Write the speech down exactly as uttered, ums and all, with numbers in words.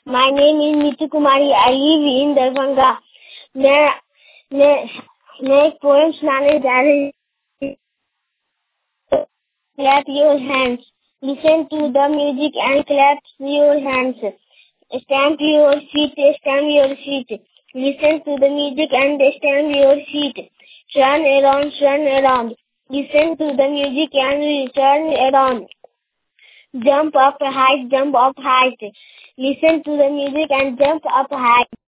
My name is Neetu Kumari. I live in Darbhanga. मैं मैं मैं एक पोएम सुनाने जा रही हूँ. Clap your hands. Listen to the music and clap your hands. Stamp your feet, stamp your feet. Listen to the music and stamp your feet. Turn around, turn around. Listen to the music and turn around. Jump up high, jump up high. Listen to the music and jump up high.